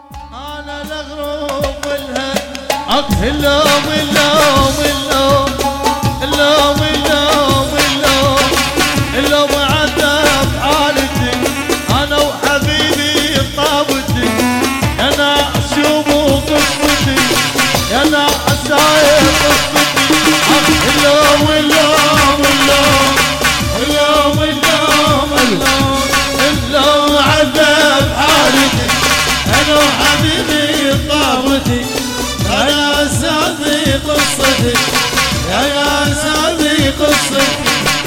انا الاغروب والهم اللوم اللوم اللوم اللوم اللوم اللوم اللوم عذب حالتي انا وحبيبي طابتي يا ناس شوفوا قصتي يا ناس هاي قصتي اللوم اللوم اللوم اللوم اللوم اللوم اللوم عذب حالتي انا وحبيبي طابتي يا سامي قصتي يا سامي قصتي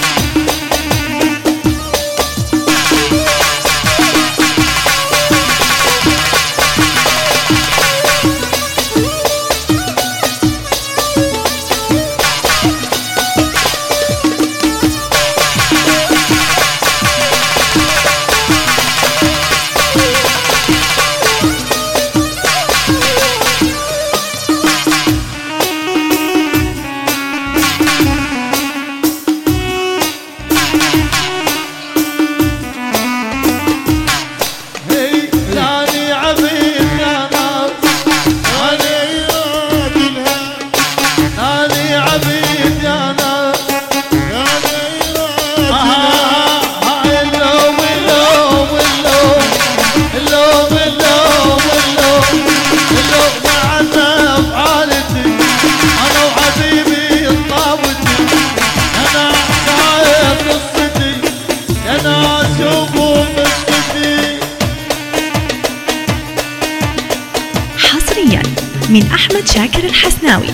حصريا من أحمد شاكر الحسناوي.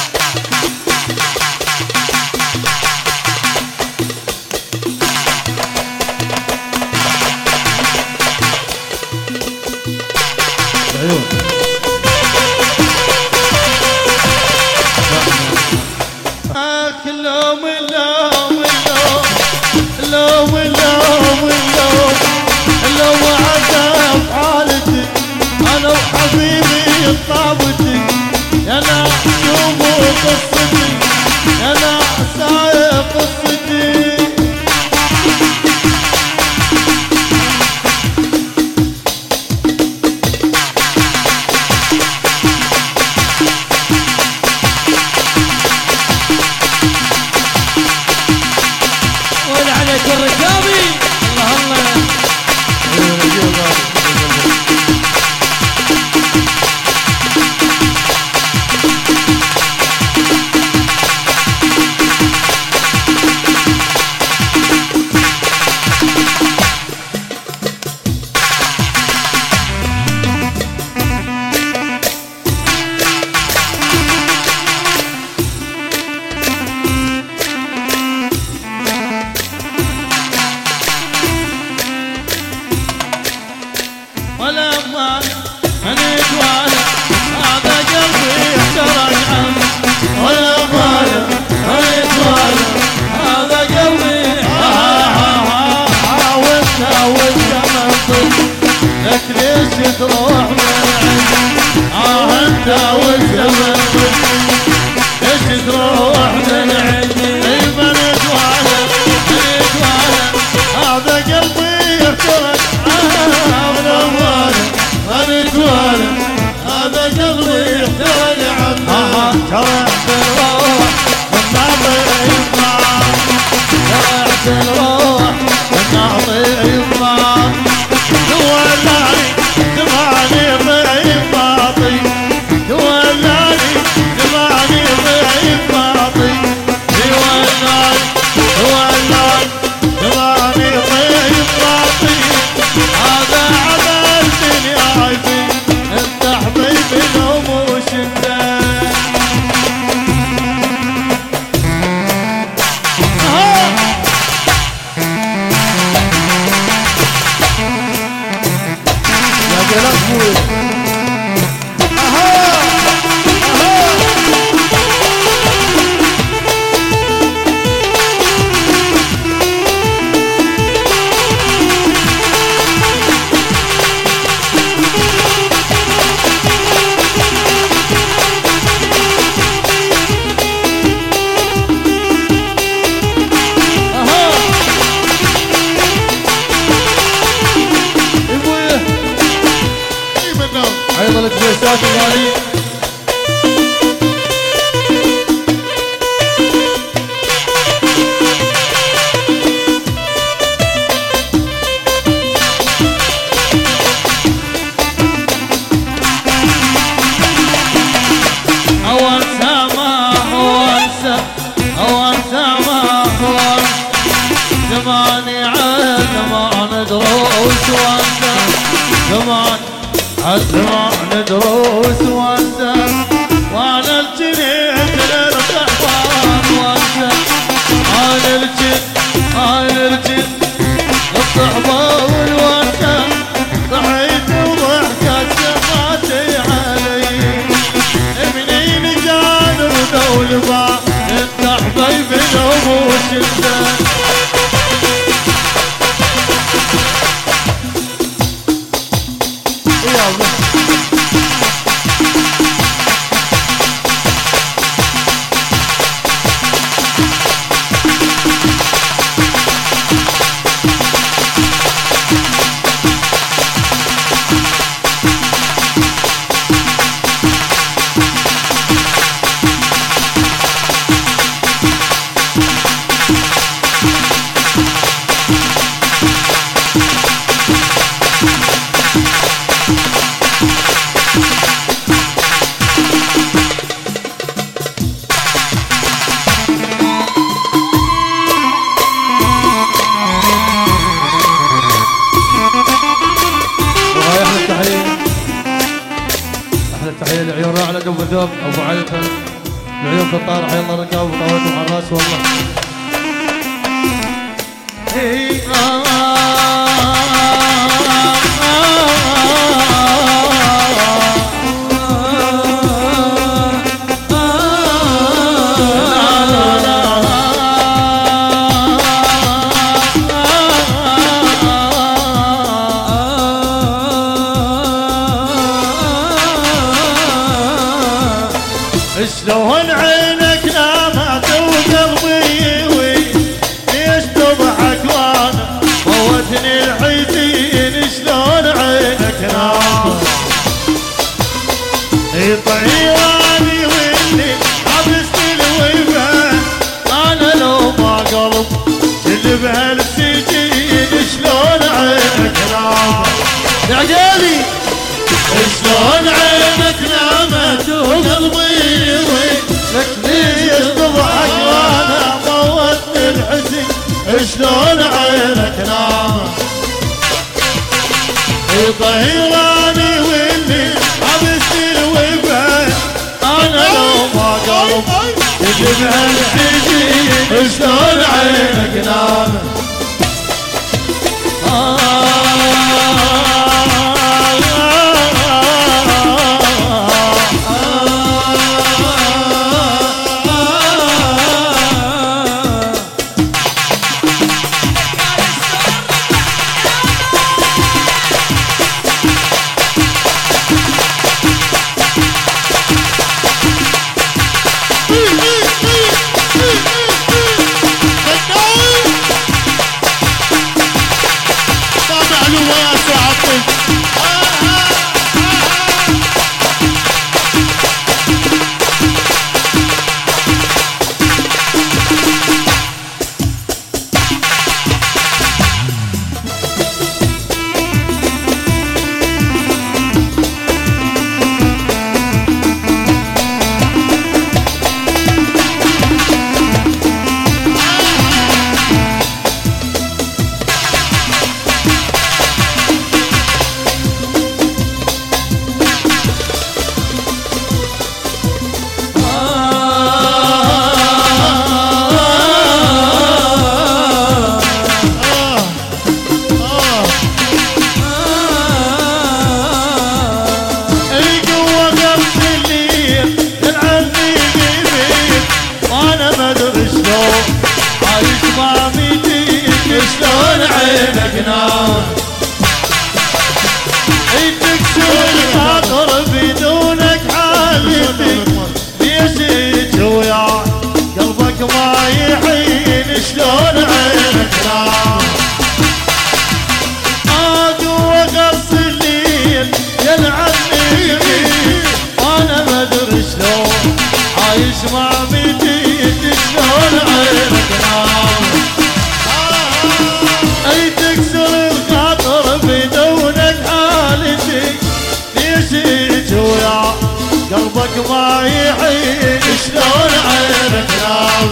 اللوم اللوم اللوم اللوم اللوم اللوم عذب حالتي انا وحبيبي طابتي يا ناس شوفوا قصتي يا ناس هاي قصتي الركابي الله ولما هنيت وانا هذا قلبي احترق عنك ولما هنيت وانا هذا قلبي حاولت منطق لك ليش تروح من عندي انت والزمن ليش تروح من عندي هنيت وانا هذا قلبي احترق هذا قلبي يحتاج عنك شرعت الروح والنعطي يطلع شرعت الروح والنعطي يطلع تولاني تبعني ضعيف باطي تولاني ايضا الكبيسات الغالي. زمان دروس وانت وانا الجنين للرحمن وانت انا الجن الصحبان وانت ضحيت وضحكت سمعتي علي ابني جانب دول با انت حبيب الابوش انت تحية لعيون راعي ابو ذوب ابو علي العيون في الطارح يلا ركاب وطاولتهم على الراس والله. شلون عينك نامت وقلبي ليش تضحك وانا موتني الحزين شلون عينك نامت طيراني واللي حبست الوفا انا لو ما قلب شل بهالسجين شلون عينك نامت يا عقالي شلون عينك نامت وقلبي ليش تضحك وانا موتني الحزن شلون عينك نامت طهيراني واللي حبست الوفا انا لو ما قلب يجيب هالحزن شلون عينك نامت شلون عينك نامت تكسر الخاطر بدونك حالتي ليش وياي قلبك ما يحين شلون عينك نامت اقوى غص الليل يلعنني حبيبي انا ما ادري شلون عايش مع ميتيت شلون عينك نام اي تكسر الخاطر بدونك حالتي ليش ويا قلبك ما يحين شلون عينك نام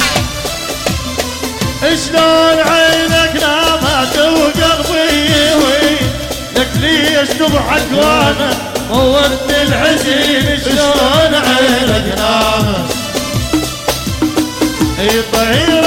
شلون عينك نامت وقلبي يهوي لك ليش تضحك وانا موت الحزين شلون عينك نامت يطير